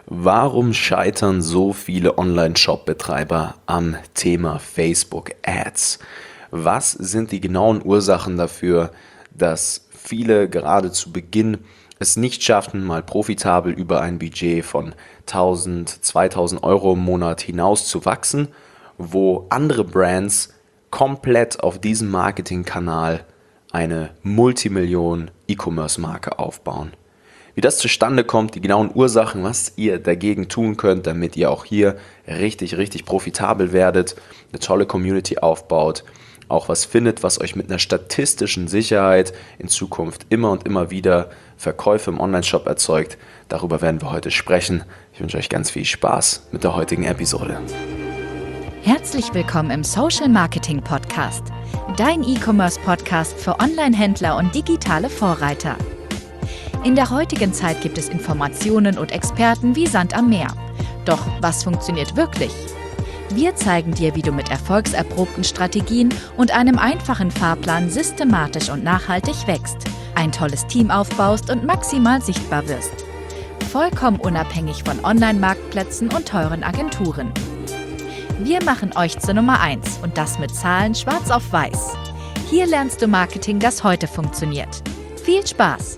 Warum scheitern so viele Online-Shop-Betreiber am Thema Facebook Ads? Was sind die genauen Ursachen dafür, dass viele gerade zu Beginn es nicht schaffen, mal profitabel über ein Budget von 1000, 2000 Euro im Monat hinaus zu wachsen, wo andere Brands komplett auf diesem Marketingkanal eine Multimillion E-Commerce-Marke aufbauen? Wie das zustande kommt, die genauen Ursachen, was ihr dagegen tun könnt, damit ihr auch hier richtig profitabel werdet, eine tolle Community aufbaut, auch was findet, was euch mit einer statistischen Sicherheit in Zukunft immer und immer wieder Verkäufe im Onlineshop erzeugt. Darüber werden wir heute sprechen. Ich wünsche euch ganz viel Spaß mit der heutigen Episode. Herzlich willkommen im Social Marketing Podcast, dein E-Commerce-Podcast für Online-Händler und digitale Vorreiter. In der heutigen Zeit gibt es Informationen und Experten wie Sand am Meer. Doch was funktioniert wirklich? Wir zeigen dir, wie du mit erfolgserprobten Strategien und einem einfachen Fahrplan systematisch und nachhaltig wächst, ein tolles Team aufbaust und maximal sichtbar wirst. Vollkommen unabhängig von Online-Marktplätzen und teuren Agenturen. Wir machen euch zur Nummer 1 und das mit Zahlen schwarz auf weiß. Hier lernst du Marketing, das heute funktioniert. Viel Spaß!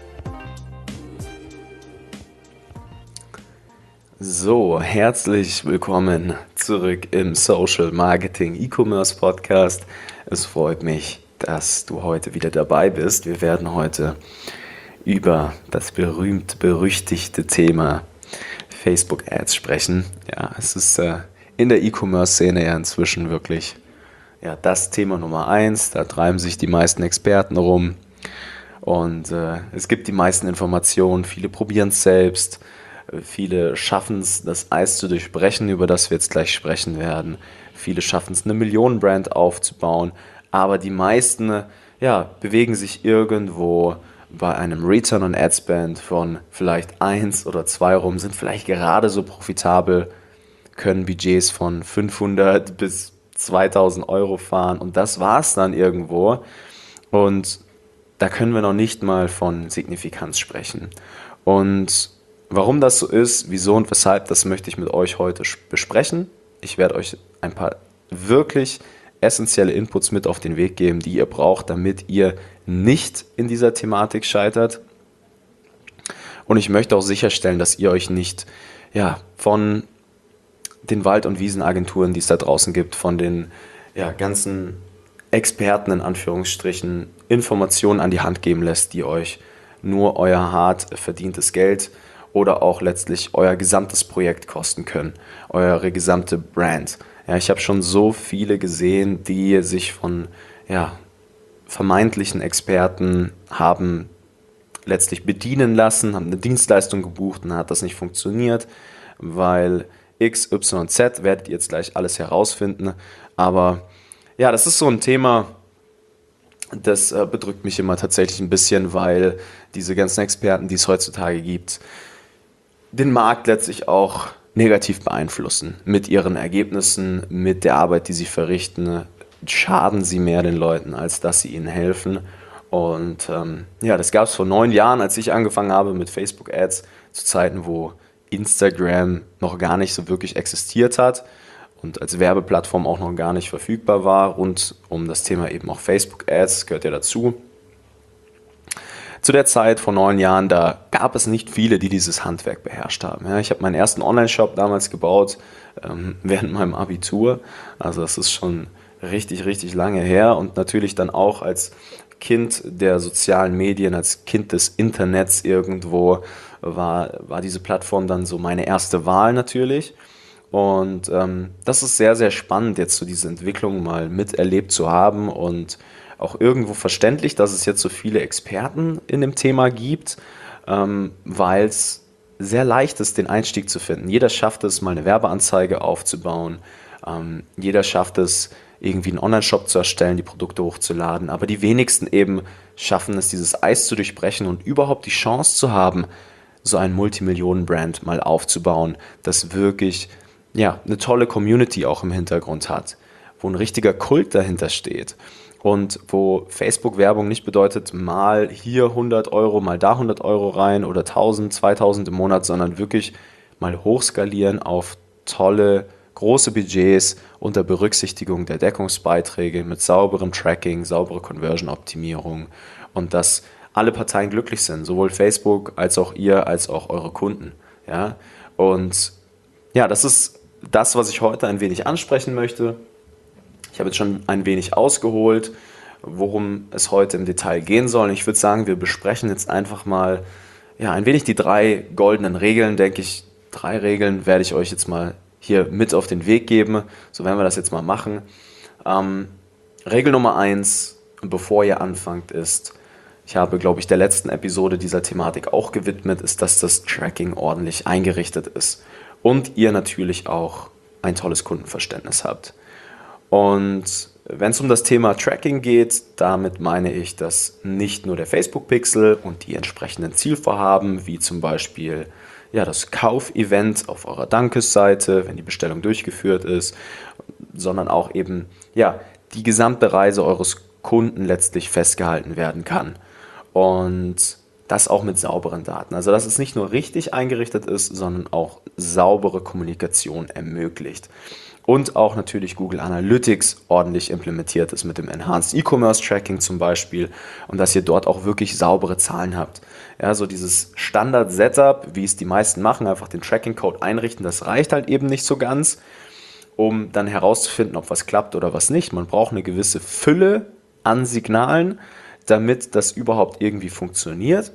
So, herzlich willkommen zurück im Social Marketing E-Commerce Podcast. Es freut mich, dass du heute wieder dabei bist. Wir werden heute über das berühmt-berüchtigte Thema Facebook Ads sprechen. Ja, es ist in der E-Commerce-Szene ja inzwischen wirklich das Thema Nummer 1. Da treiben sich die meisten Experten rum und es gibt die meisten Informationen. Viele probieren es selbst. Viele schaffen es, das Eis zu durchbrechen, über das wir jetzt gleich sprechen werden. Viele schaffen es, eine Millionenbrand aufzubauen. Aber die meisten bewegen sich irgendwo bei einem Return on Ad Spend von vielleicht 1 oder 2 rum, sind vielleicht gerade so profitabel, können Budgets von 500 bis 2000 Euro fahren. Und das war es dann irgendwo. Und da können wir noch nicht mal von Signifikanz sprechen. Und warum das so ist, wieso und weshalb, das möchte ich mit euch heute besprechen. Ich werde euch ein paar wirklich essentielle Inputs mit auf den Weg geben, die ihr braucht, damit ihr nicht in dieser Thematik scheitert. Und ich möchte auch sicherstellen, dass ihr euch nicht von den Wald- und Wiesenagenturen, die es da draußen gibt, von den ganzen Experten in Anführungsstrichen Informationen an die Hand geben lässt, die euch nur euer hart verdientes Geld oder auch letztlich euer gesamtes Projekt kosten können, eure gesamte Brand. Ja, ich habe schon so viele gesehen, die sich von vermeintlichen Experten haben letztlich bedienen lassen, haben eine Dienstleistung gebucht und dann hat das nicht funktioniert, weil X, Y, Z, werdet ihr jetzt gleich alles herausfinden. Aber das ist so ein Thema, das bedrückt mich immer tatsächlich ein bisschen, weil diese ganzen Experten, die es heutzutage gibt, den Markt letztlich auch negativ beeinflussen. Mit ihren Ergebnissen, mit der Arbeit, die sie verrichten, schaden sie mehr den Leuten, als dass sie ihnen helfen. Und das gab es vor 9 Jahren, als ich angefangen habe mit Facebook Ads, zu Zeiten, wo Instagram noch gar nicht so wirklich existiert hat und als Werbeplattform auch noch gar nicht verfügbar war. Rund um das Thema eben auch Facebook Ads gehört ja dazu. Zu der Zeit, vor 9 Jahren, da gab es nicht viele, die dieses Handwerk beherrscht haben. Ja, ich habe meinen ersten Online-Shop damals gebaut, während meinem Abitur. Also das ist schon richtig lange her. Und natürlich dann auch als Kind der sozialen Medien, als Kind des Internets irgendwo, war diese Plattform dann so meine erste Wahl natürlich. Und das ist sehr spannend, jetzt so diese Entwicklung mal miterlebt zu haben und auch irgendwo verständlich, dass es jetzt so viele Experten in dem Thema gibt, weil es sehr leicht ist, den Einstieg zu finden. Jeder schafft es, mal eine Werbeanzeige aufzubauen. Jeder schafft es, irgendwie einen Online-Shop zu erstellen, die Produkte hochzuladen. Aber die wenigsten eben schaffen es, dieses Eis zu durchbrechen und überhaupt die Chance zu haben, so ein Multimillionen-Brand mal aufzubauen, das wirklich eine tolle Community auch im Hintergrund hat, wo ein richtiger Kult dahinter steht. Und wo Facebook-Werbung nicht bedeutet, mal hier 100 Euro, mal da 100 Euro rein oder 1000, 2000 im Monat, sondern wirklich mal hochskalieren auf tolle, große Budgets unter Berücksichtigung der Deckungsbeiträge mit sauberem Tracking, saubere Conversion-Optimierung und dass alle Parteien glücklich sind, sowohl Facebook als auch ihr, als auch eure Kunden. Ja? Und ja, das ist das, was ich heute ein wenig ansprechen möchte. Ich habe jetzt schon ein wenig ausgeholt, worum es heute im Detail gehen soll. Ich würde sagen, wir besprechen jetzt einfach mal ein wenig die 3 goldenen Regeln, denke ich. 3 Regeln werde ich euch jetzt mal hier mit auf den Weg geben. So werden wir das jetzt mal machen. Regel Nummer 1, bevor ihr anfangt, ist, ich habe, glaube ich, der letzten Episode dieser Thematik auch gewidmet, ist, dass das Tracking ordentlich eingerichtet ist und ihr natürlich auch ein tolles Kundenverständnis habt. Und wenn es um das Thema Tracking geht, damit meine ich, dass nicht nur der Facebook-Pixel und die entsprechenden Zielvorhaben, wie zum Beispiel das Kaufevent auf eurer Dankesseite, wenn die Bestellung durchgeführt ist, sondern auch eben die gesamte Reise eures Kunden letztlich festgehalten werden kann. Und das auch mit sauberen Daten. Also dass es nicht nur richtig eingerichtet ist, sondern auch saubere Kommunikation ermöglicht. Und auch natürlich Google Analytics ordentlich implementiert ist mit dem Enhanced E-Commerce Tracking zum Beispiel und dass ihr dort auch wirklich saubere Zahlen habt. Ja, so dieses Standard-Setup, wie es die meisten machen, einfach den Tracking-Code einrichten, das reicht halt eben nicht so ganz, um dann herauszufinden, ob was klappt oder was nicht. Man braucht eine gewisse Fülle an Signalen, damit das überhaupt irgendwie funktioniert.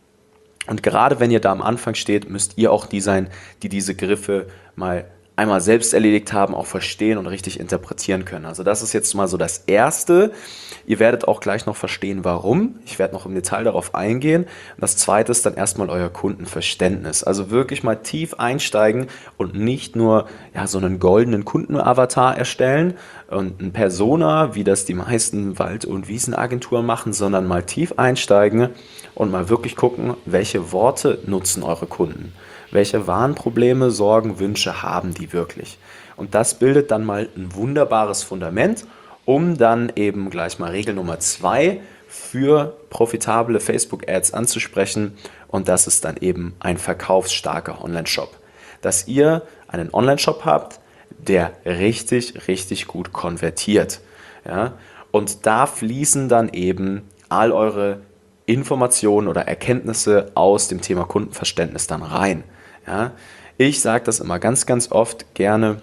Und gerade wenn ihr da am Anfang steht, müsst ihr auch die sein, die diese Griffe mal einmal selbst erledigt haben, auch verstehen und richtig interpretieren können. Also das ist jetzt mal so das Erste. Ihr werdet auch gleich noch verstehen, warum. Ich werde noch im Detail darauf eingehen. Und das Zweite ist dann erstmal euer Kundenverständnis. Also wirklich mal tief einsteigen und nicht nur so einen goldenen Kundenavatar erstellen und ein Persona, wie das die meisten Wald- und Wiesenagenturen machen, sondern mal tief einsteigen und mal wirklich gucken, welche Worte nutzen eure Kunden. Welche Warnprobleme, Sorgen, Wünsche haben die wirklich? Und das bildet dann mal ein wunderbares Fundament, um dann eben gleich mal Regel Nummer 2 für profitable Facebook-Ads anzusprechen. Und das ist dann eben ein verkaufsstarker Online-Shop. Dass ihr einen Online-Shop habt, der richtig, richtig gut konvertiert. Ja? Und da fließen dann eben all eure Informationen oder Erkenntnisse aus dem Thema Kundenverständnis dann rein. Ja, ich sage das immer ganz, ganz oft gerne.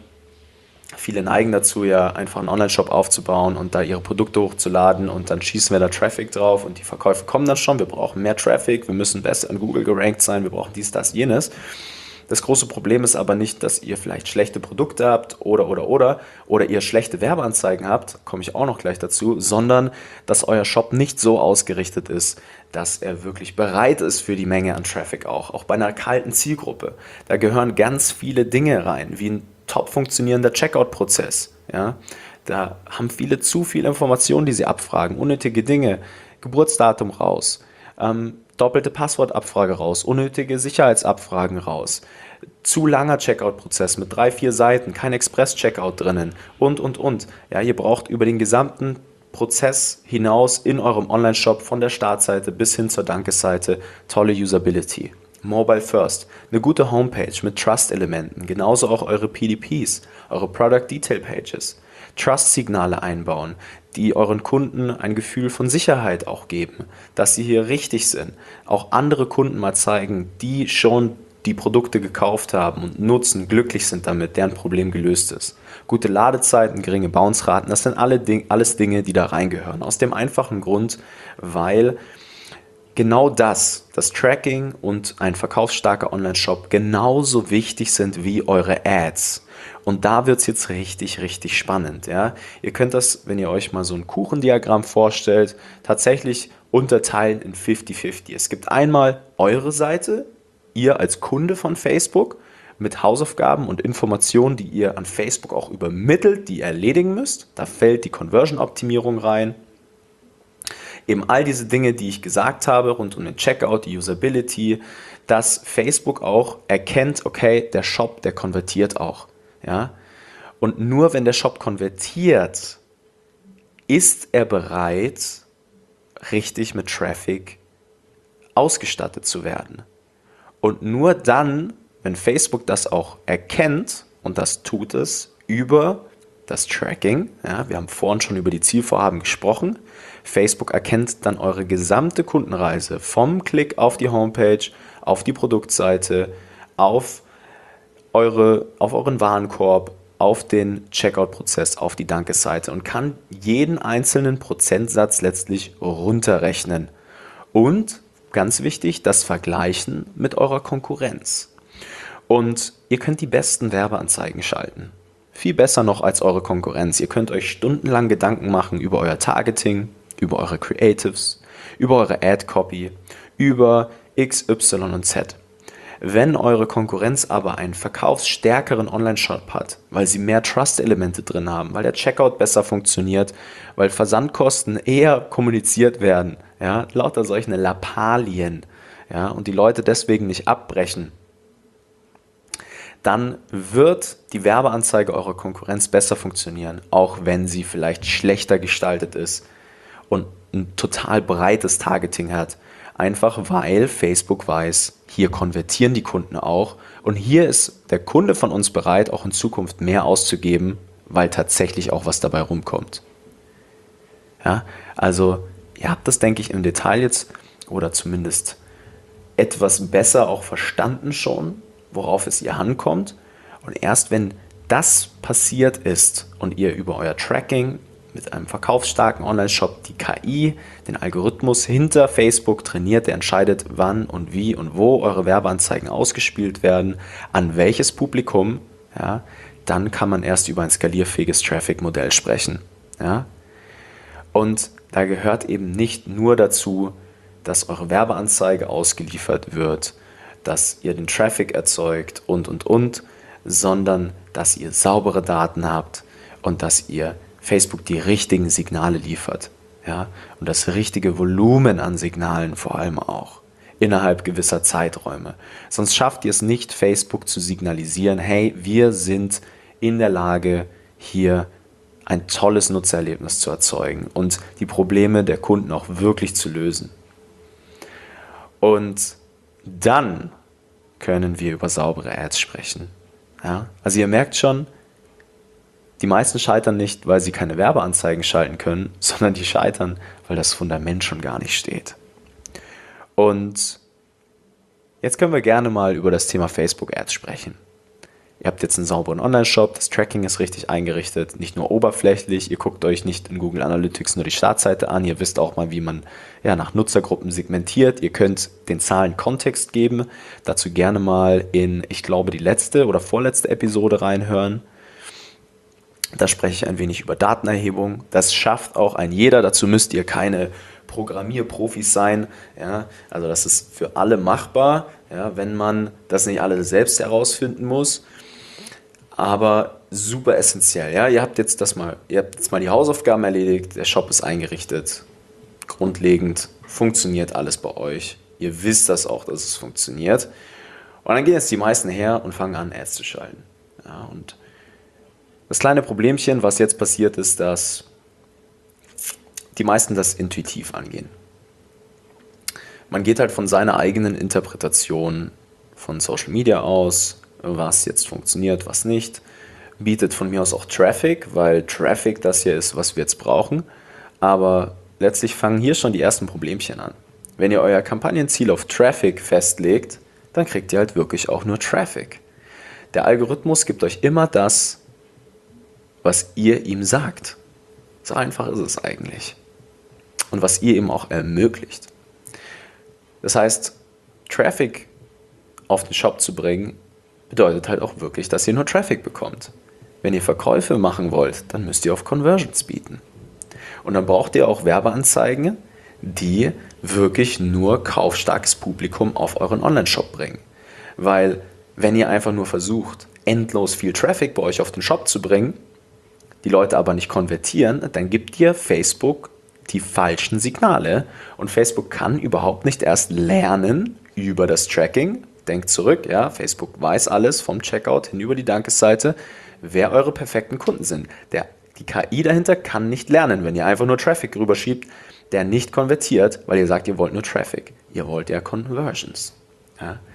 Viele neigen dazu, einfach einen Online-Shop aufzubauen und da ihre Produkte hochzuladen und dann schießen wir da Traffic drauf und die Verkäufe kommen dann schon. Wir brauchen mehr Traffic, wir müssen besser in Google gerankt sein, wir brauchen dies, das, jenes. Das große Problem ist aber nicht, dass ihr vielleicht schlechte Produkte habt oder ihr schlechte Werbeanzeigen habt, komme ich auch noch gleich dazu, sondern dass euer Shop nicht so ausgerichtet ist, dass er wirklich bereit ist für die Menge an Traffic auch bei einer kalten Zielgruppe. Da gehören ganz viele Dinge rein, wie ein top funktionierender Checkout-Prozess. Ja? Da haben viele zu viel Informationen, die sie abfragen, unnötige Dinge, Geburtsdatum raus, doppelte Passwortabfrage raus, unnötige Sicherheitsabfragen raus, zu langer Checkout-Prozess mit 3-4 Seiten, kein Express-Checkout drinnen und. Ja, ihr braucht über den gesamten Prozess hinaus in eurem Online-Shop von der Startseite bis hin zur Dankesseite tolle Usability. Mobile First, eine gute Homepage mit Trust-Elementen, genauso auch eure PDPs, eure Product Detail Pages, Trust-Signale einbauen, die euren Kunden ein Gefühl von Sicherheit auch geben, dass sie hier richtig sind. Auch andere Kunden mal zeigen, die schon die Produkte gekauft haben und nutzen, glücklich sind damit, deren Problem gelöst ist. Gute Ladezeiten, geringe Bounce-Raten, das sind alles Dinge, die da reingehören. Aus dem einfachen Grund, weil genau das Tracking und ein verkaufsstarker Online-Shop genauso wichtig sind wie eure Ads. Und da wird es jetzt richtig, richtig spannend. Ja? Ihr könnt das, wenn ihr euch mal so ein Kuchendiagramm vorstellt, tatsächlich unterteilen in 50-50. Es gibt einmal eure Seite, ihr als Kunde von Facebook, mit Hausaufgaben und Informationen, die ihr an Facebook auch übermittelt, die ihr erledigen müsst. Da fällt die Conversion-Optimierung rein. Eben all diese Dinge, die ich gesagt habe, rund um den Checkout, die Usability, dass Facebook auch erkennt, okay, der Shop, der konvertiert auch. Ja? Und nur wenn der Shop konvertiert, ist er bereit, richtig mit Traffic ausgestattet zu werden. Und nur dann wenn Facebook das auch erkennt, und das tut es über das Tracking, ja, wir haben vorhin schon über die Zielvorhaben gesprochen, Facebook erkennt dann eure gesamte Kundenreise vom Klick auf die Homepage, auf die Produktseite, auf euren Warenkorb, auf den Checkout-Prozess, auf die Dankesseite und kann jeden einzelnen Prozentsatz letztlich runterrechnen. Und ganz wichtig, das Vergleichen mit eurer Konkurrenz. Und ihr könnt die besten Werbeanzeigen schalten. Viel besser noch als eure Konkurrenz. Ihr könnt euch stundenlang Gedanken machen über euer Targeting, über eure Creatives, über eure Ad-Copy, über X, Y und Z. Wenn eure Konkurrenz aber einen verkaufsstärkeren Online-Shop hat, weil sie mehr Trust-Elemente drin haben, weil der Checkout besser funktioniert, weil Versandkosten eher kommuniziert werden, ja, lauter solche Lappalien, ja, und die Leute deswegen nicht abbrechen, dann wird die Werbeanzeige eurer Konkurrenz besser funktionieren, auch wenn sie vielleicht schlechter gestaltet ist und ein total breites Targeting hat. Einfach weil Facebook weiß, hier konvertieren die Kunden auch und hier ist der Kunde von uns bereit, auch in Zukunft mehr auszugeben, weil tatsächlich auch was dabei rumkommt. Ja, also ihr habt das, denke ich, im Detail jetzt oder zumindest etwas besser auch verstanden schon, worauf es ihr ankommt. Und erst wenn das passiert ist und ihr über euer Tracking mit einem verkaufsstarken Online-Shop die KI, den Algorithmus hinter Facebook trainiert, der entscheidet, wann und wie und wo eure Werbeanzeigen ausgespielt werden, an welches Publikum, ja, dann kann man erst über ein skalierfähiges Traffic-Modell sprechen. Ja. Und da gehört eben nicht nur dazu, dass eure Werbeanzeige ausgeliefert wird, dass ihr den Traffic erzeugt und, sondern dass ihr saubere Daten habt und dass ihr Facebook die richtigen Signale liefert. Ja? Und das richtige Volumen an Signalen vor allem auch, innerhalb gewisser Zeiträume. Sonst schafft ihr es nicht, Facebook zu signalisieren, hey, wir sind in der Lage, hier ein tolles Nutzererlebnis zu erzeugen und die Probleme der Kunden auch wirklich zu lösen. Und dann können wir über saubere Ads sprechen. Ja? Also ihr merkt schon, die meisten scheitern nicht, weil sie keine Werbeanzeigen schalten können, sondern die scheitern, weil das Fundament schon gar nicht steht. Und jetzt können wir gerne mal über das Thema Facebook Ads sprechen. Ihr habt jetzt einen sauberen Online-Shop, das Tracking ist richtig eingerichtet, nicht nur oberflächlich, ihr guckt euch nicht in Google Analytics nur die Startseite an, ihr wisst auch mal, wie man nach Nutzergruppen segmentiert, ihr könnt den Zahlen Kontext geben, dazu gerne mal in, ich glaube, die letzte oder vorletzte Episode reinhören. Da spreche ich ein wenig über Datenerhebung, das schafft auch ein jeder, dazu müsst ihr keine Programmierprofis sein, ja, also das ist für alle machbar, ja, wenn man das nicht alle selbst herausfinden muss. Aber super essentiell. Ja? Ihr habt jetzt mal die Hausaufgaben erledigt, der Shop ist eingerichtet, grundlegend funktioniert alles bei euch. Ihr wisst das auch, dass es funktioniert. Und dann gehen jetzt die meisten her und fangen an, Ads zu schalten. Ja, und das kleine Problemchen, was jetzt passiert, ist, dass die meisten das intuitiv angehen. Man geht halt von seiner eigenen Interpretation von Social Media aus, was jetzt funktioniert, was nicht, bietet von mir aus auch Traffic, weil Traffic das hier ist, was wir jetzt brauchen, aber letztlich fangen hier schon die ersten Problemchen an. Wenn ihr euer Kampagnenziel auf Traffic festlegt, dann kriegt ihr halt wirklich auch nur Traffic. Der Algorithmus gibt euch immer das, was ihr ihm sagt. So einfach ist es eigentlich. Und was ihr ihm auch ermöglicht. Das heißt, Traffic auf den Shop zu bringen, bedeutet halt auch wirklich, dass ihr nur Traffic bekommt. Wenn ihr Verkäufe machen wollt, dann müsst ihr auf Conversions bieten. Und dann braucht ihr auch Werbeanzeigen, die wirklich nur kaufstarkes Publikum auf euren Online-Shop bringen. Weil wenn ihr einfach nur versucht, endlos viel Traffic bei euch auf den Shop zu bringen, die Leute aber nicht konvertieren, dann gibt ihr Facebook die falschen Signale. Und Facebook kann überhaupt nicht erst lernen über das Tracking. Denkt zurück, ja, Facebook weiß alles vom Checkout hin über die Dankesseite, wer eure perfekten Kunden sind. Die KI dahinter kann nicht lernen, wenn ihr einfach nur Traffic rüberschiebt, der nicht konvertiert, weil ihr sagt, ihr wollt nur Traffic. Ihr wollt ja Conversions. Ja.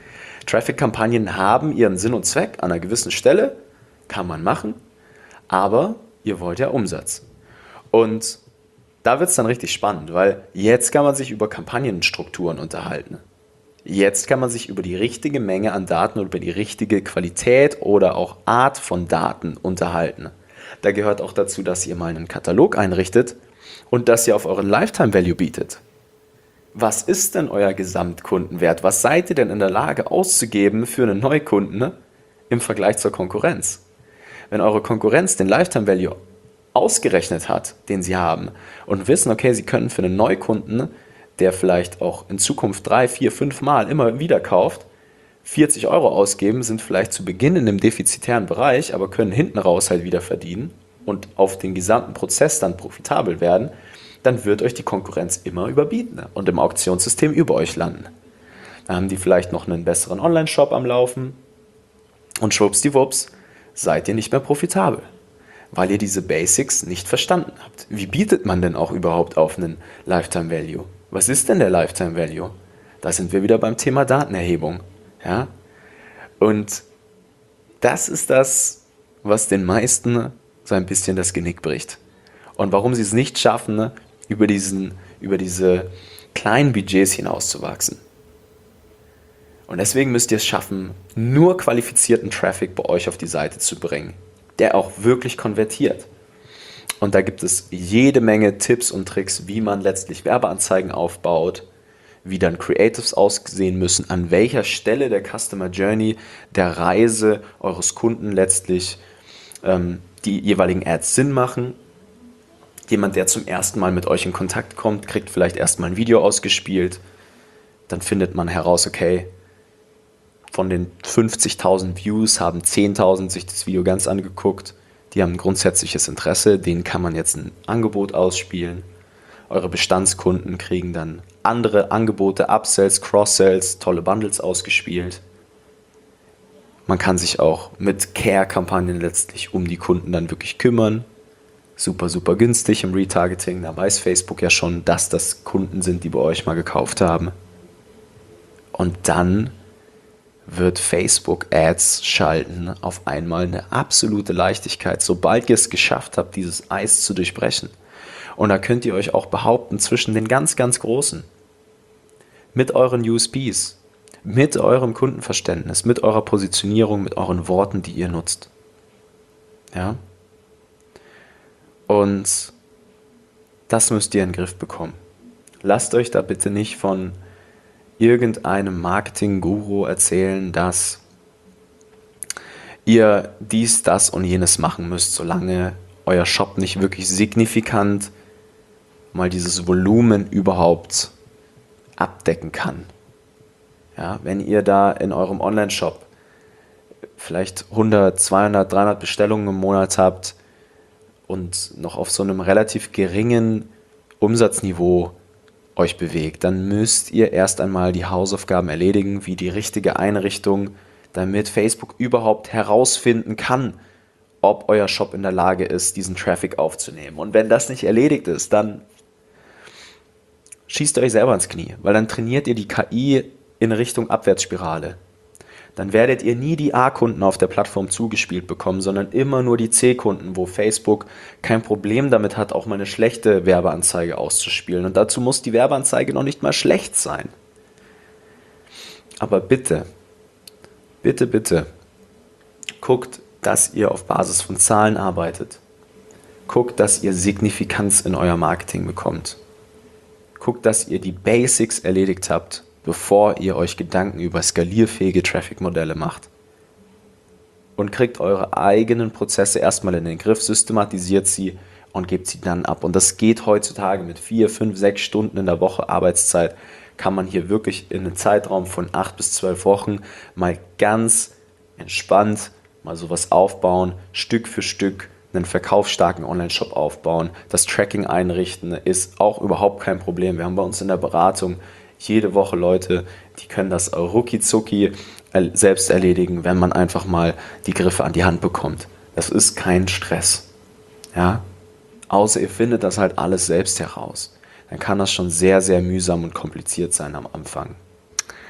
Traffic-Kampagnen haben ihren Sinn und Zweck an einer gewissen Stelle, kann man machen, aber ihr wollt ja Umsatz. Und da wird es dann richtig spannend, weil jetzt kann man sich über Kampagnenstrukturen unterhalten. Jetzt kann man sich über die richtige Menge an Daten und über die richtige Qualität oder auch Art von Daten unterhalten. Da gehört auch dazu, dass ihr mal einen Katalog einrichtet und dass ihr auf euren Lifetime Value bietet. Was ist denn euer Gesamtkundenwert? Was seid ihr denn in der Lage auszugeben für einen Neukunden im Vergleich zur Konkurrenz? Wenn eure Konkurrenz den Lifetime Value ausgerechnet hat, den sie haben, und wissen, okay, sie können für einen Neukunden, der vielleicht auch in Zukunft 3, 4, 5 Mal immer wieder kauft, 40 € ausgeben, sind vielleicht zu Beginn in einem defizitären Bereich, aber können hinten raus halt wieder verdienen und auf den gesamten Prozess dann profitabel werden, dann wird euch die Konkurrenz immer überbieten und im Auktionssystem über euch landen. Dann haben die vielleicht noch einen besseren Online-Shop am Laufen und schwuppsdiwupps seid ihr nicht mehr profitabel, weil ihr diese Basics nicht verstanden habt. Wie bietet man denn auch überhaupt auf einen Lifetime Value? Was ist denn der Lifetime Value? Da sind wir wieder beim Thema Datenerhebung. Ja? Und das ist das, was den meisten so ein bisschen das Genick bricht. Und warum sie es nicht schaffen, über diese kleinen Budgets hinauszuwachsen. Und deswegen müsst ihr es schaffen, nur qualifizierten Traffic bei euch auf die Seite zu bringen, der auch wirklich konvertiert. Und da gibt es jede Menge Tipps und Tricks, wie man letztlich Werbeanzeigen aufbaut, wie dann Creatives aussehen müssen, an welcher Stelle der Customer Journey, der Reise eures Kunden letztlich die jeweiligen Ads Sinn machen. Jemand, der zum ersten Mal mit euch in Kontakt kommt, kriegt vielleicht erstmal ein Video ausgespielt. Dann findet man heraus, okay, von den 50.000 Views haben 10.000 sich das Video ganz angeguckt. Die haben ein grundsätzliches Interesse, denen kann man jetzt ein Angebot ausspielen. Eure Bestandskunden kriegen dann andere Angebote, Upsells, Cross-Sells, tolle Bundles ausgespielt. Man kann sich auch mit Care-Kampagnen letztlich um die Kunden dann wirklich kümmern. Super, super günstig im Retargeting. Da weiß Facebook ja schon, dass das Kunden sind, die bei euch mal gekauft haben. Und dann wird Facebook Ads schalten auf einmal eine absolute Leichtigkeit, sobald ihr es geschafft habt, dieses Eis zu durchbrechen. Und da könnt ihr euch auch behaupten zwischen den ganz, ganz Großen. Mit euren USPs, mit eurem Kundenverständnis, mit eurer Positionierung, mit euren Worten, die ihr nutzt. Ja? Und das müsst ihr in den Griff bekommen. Lasst euch da bitte nicht von irgendeinem Marketing-Guru erzählen, dass ihr dies, das und jenes machen müsst, solange euer Shop nicht wirklich signifikant mal dieses Volumen überhaupt abdecken kann. Ja, wenn ihr da in eurem Online-Shop vielleicht 100, 200, 300 Bestellungen im Monat habt und noch auf so einem relativ geringen Umsatzniveau euch bewegt, dann müsst ihr erst einmal die Hausaufgaben erledigen, wie die richtige Einrichtung, damit Facebook überhaupt herausfinden kann, ob euer Shop in der Lage ist, diesen Traffic aufzunehmen. Und wenn das nicht erledigt ist, dann schießt ihr euch selber ins Knie, weil dann trainiert ihr die KI in Richtung Abwärtsspirale. Dann werdet ihr nie die A-Kunden auf der Plattform zugespielt bekommen, sondern immer nur die C-Kunden, wo Facebook kein Problem damit hat, auch mal eine schlechte Werbeanzeige auszuspielen. Und dazu muss die Werbeanzeige noch nicht mal schlecht sein. Aber bitte, bitte, bitte, guckt, dass ihr auf Basis von Zahlen arbeitet. Guckt, dass ihr Signifikanz in euer Marketing bekommt. Guckt, dass ihr die Basics erledigt habt, bevor ihr euch Gedanken über skalierfähige Traffic-Modelle macht. Und kriegt eure eigenen Prozesse erstmal in den Griff, systematisiert sie und gebt sie dann ab. Und das geht heutzutage mit 4, 5, 6 Stunden in der Woche Arbeitszeit, kann man hier wirklich in einem Zeitraum von 8 bis 12 Wochen mal ganz entspannt mal sowas aufbauen, Stück für Stück einen verkaufsstarken Online-Shop aufbauen. Das Tracking einrichten ist auch überhaupt kein Problem. Wir haben bei uns in der Beratung jede Woche Leute, die können das rucki-zucki selbst erledigen, wenn man einfach mal die Griffe an die Hand bekommt. Das ist kein Stress. Ja? Außer ihr findet das halt alles selbst heraus. Dann kann das schon sehr, sehr mühsam und kompliziert sein am Anfang.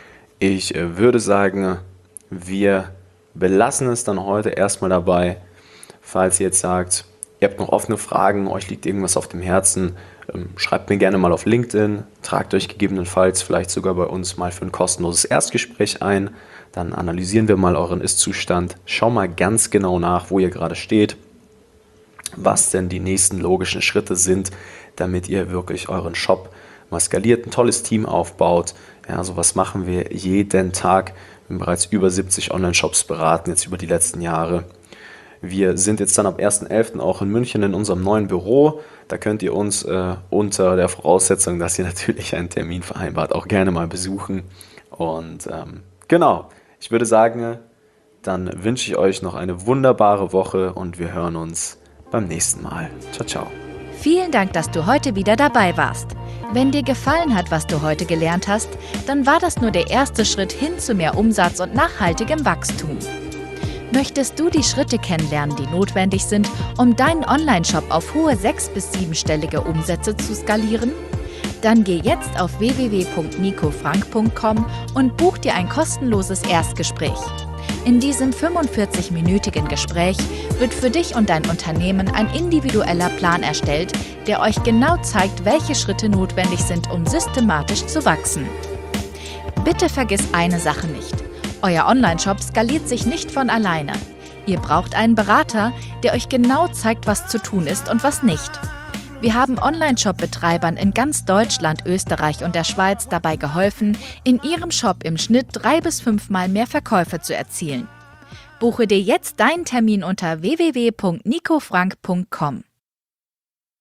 Ich würde sagen, wir belassen es dann heute erstmal dabei. Falls ihr jetzt sagt, ihr habt noch offene Fragen, euch liegt irgendwas auf dem Herzen, schreibt mir gerne mal auf LinkedIn, tragt euch gegebenenfalls vielleicht sogar bei uns mal für ein kostenloses Erstgespräch ein. Dann analysieren wir mal euren Ist-Zustand, schauen mal ganz genau nach, wo ihr gerade steht, was denn die nächsten logischen Schritte sind, damit ihr wirklich euren Shop mal skaliert, ein tolles Team aufbaut. Ja, sowas machen wir jeden Tag. Wir haben bereits über 70 Online-Shops beraten, jetzt über die letzten Jahre. Wir sind jetzt dann ab 1.11. auch in München in unserem neuen Büro. Da könnt ihr uns unter der Voraussetzung, dass ihr natürlich einen Termin vereinbart, auch gerne mal besuchen. Und genau, ich würde sagen, dann wünsche ich euch noch eine wunderbare Woche und wir hören uns beim nächsten Mal. Ciao, ciao. Vielen Dank, dass du heute wieder dabei warst. Wenn dir gefallen hat, was du heute gelernt hast, dann war das nur der erste Schritt hin zu mehr Umsatz und nachhaltigem Wachstum. Möchtest du die Schritte kennenlernen, die notwendig sind, um deinen Online-Shop auf hohe 6- bis 7-stellige Umsätze zu skalieren? Dann geh jetzt auf www.nicofrank.com und buch dir ein kostenloses Erstgespräch. In diesem 45-minütigen Gespräch wird für dich und dein Unternehmen ein individueller Plan erstellt, der euch genau zeigt, welche Schritte notwendig sind, um systematisch zu wachsen. Bitte vergiss eine Sache nicht. Euer Online-Shop skaliert sich nicht von alleine. Ihr braucht einen Berater, der euch genau zeigt, was zu tun ist und was nicht. Wir haben Online-Shop-Betreibern in ganz Deutschland, Österreich und der Schweiz dabei geholfen, in ihrem Shop im Schnitt 3 bis 5 Mal mehr Verkäufe zu erzielen. Buche dir jetzt deinen Termin unter www.nicofrank.com.